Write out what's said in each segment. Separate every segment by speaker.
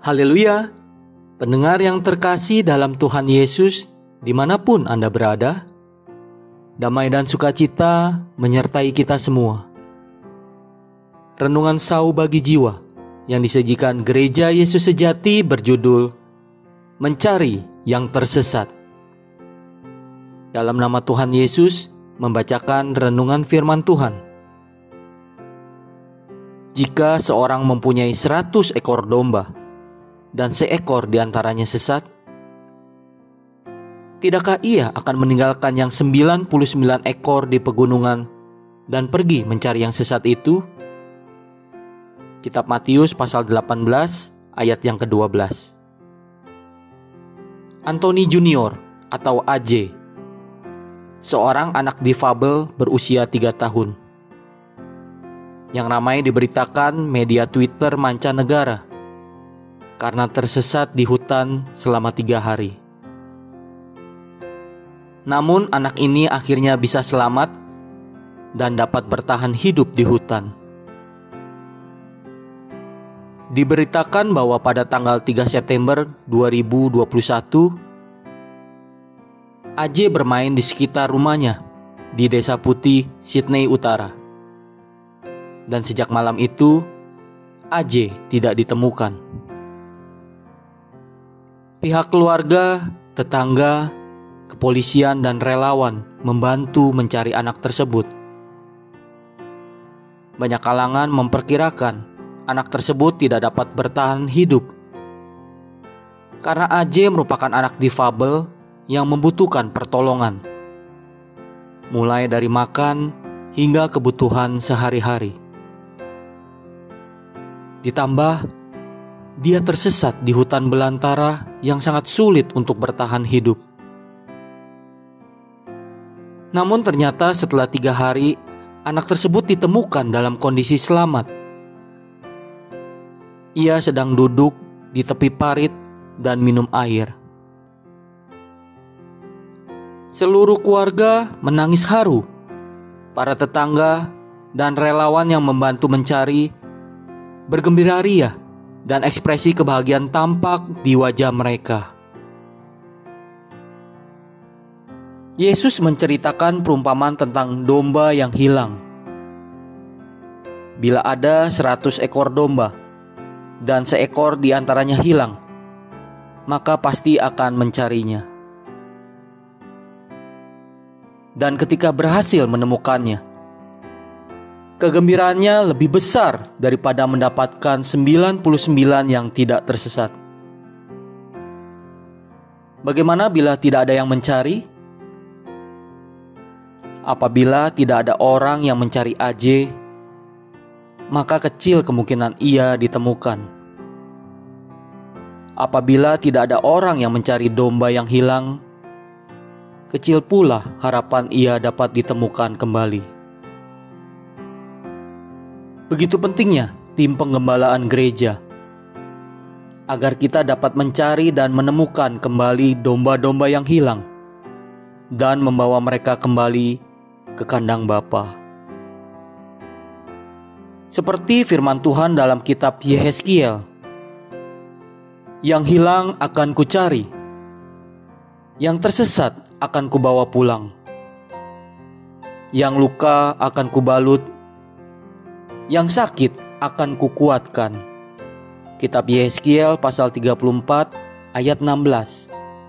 Speaker 1: Haleluya! Pendengar yang terkasih dalam Tuhan Yesus, dimanapun Anda berada, damai dan sukacita menyertai kita semua. Renungan Sau bagi jiwa yang disajikan Gereja Yesus Sejati berjudul Mencari yang Tersesat. Dalam nama Tuhan Yesus, membacakan renungan firman Tuhan. Jika seorang mempunyai 100 ekor domba, dan seekor diantaranya sesat, tidakkah ia akan meninggalkan yang 99 ekor di pegunungan dan pergi mencari yang sesat itu? Kitab Matius pasal 18 ayat yang ke-12. Anthony Junior atau AJ, seorang anak difabel berusia 3 tahun, yang ramai diberitakan media Twitter mancanegara karena tersesat di hutan selama 3 hari. Namun anak ini akhirnya bisa selamat dan dapat bertahan hidup di hutan. Diberitakan bahwa pada tanggal 3 September 2021, AJ bermain di sekitar rumahnya di Desa Putih, Sydney Utara. Dan sejak malam itu, AJ tidak ditemukan. Pihak keluarga, tetangga, kepolisian, dan relawan membantu mencari anak tersebut. Banyak kalangan memperkirakan anak tersebut tidak dapat bertahan hidup karena AJ merupakan anak difabel yang membutuhkan pertolongan, mulai dari makan hingga kebutuhan sehari-hari. Ditambah, dia tersesat di hutan belantara yang sangat sulit untuk bertahan hidup. Namun ternyata setelah 3 hari, anak tersebut ditemukan dalam kondisi selamat. Ia sedang duduk di tepi parit dan minum air. Seluruh keluarga menangis haru. Para tetangga dan relawan yang membantu mencari bergembira ria, dan ekspresi kebahagiaan tampak di wajah mereka. Yesus menceritakan perumpamaan tentang domba yang hilang. Bila ada 100 ekor domba dan seekor diantaranya hilang, maka pasti akan mencarinya. Dan ketika berhasil menemukannya, kegembiraannya lebih besar daripada mendapatkan 99 yang tidak tersesat. Bagaimana bila tidak ada yang mencari? Apabila tidak ada orang yang mencari AJ, maka kecil kemungkinan ia ditemukan. Apabila tidak ada orang yang mencari domba yang hilang, kecil pula harapan ia dapat ditemukan kembali. Begitu pentingnya tim penggembalaan gereja agar kita dapat mencari dan menemukan kembali domba-domba yang hilang dan membawa mereka kembali ke kandang Bapa. Seperti firman Tuhan dalam kitab Yehezkiel, yang hilang akan kucari, yang tersesat akan kubawa pulang, yang luka akan kubalut, yang sakit akan kukuatkan. Kitab Yehezkiel pasal 34 ayat 16.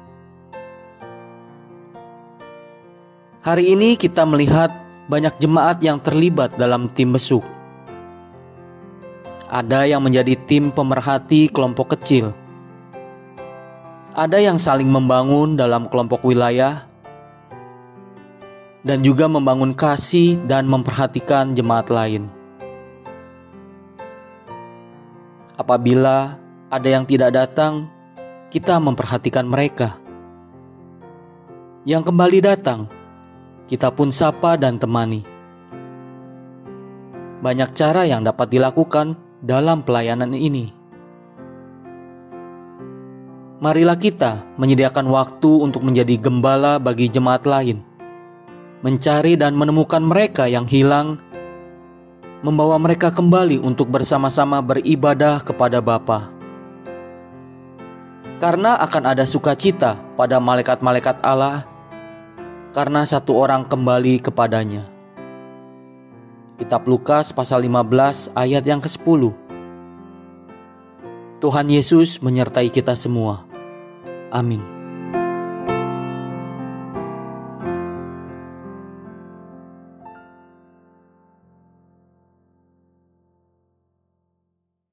Speaker 1: Hari ini kita melihat banyak jemaat yang terlibat dalam tim besuk. Ada yang menjadi tim pemerhati kelompok kecil. Ada yang saling membangun dalam kelompok wilayah, dan juga membangun kasih dan memperhatikan jemaat lain. Apabila ada yang tidak datang, kita memperhatikan mereka. Yang kembali datang, kita pun sapa dan temani. Banyak cara yang dapat dilakukan dalam pelayanan ini. Marilah kita menyediakan waktu untuk menjadi gembala bagi jemaat lain, mencari dan menemukan mereka yang hilang, membawa mereka kembali untuk bersama-sama beribadah kepada Bapa. Karena akan ada sukacita pada malaikat-malaikat Allah karena satu orang kembali kepadanya. Kitab Lukas pasal 15 ayat yang ke-10. Tuhan Yesus menyertai kita semua. Amin.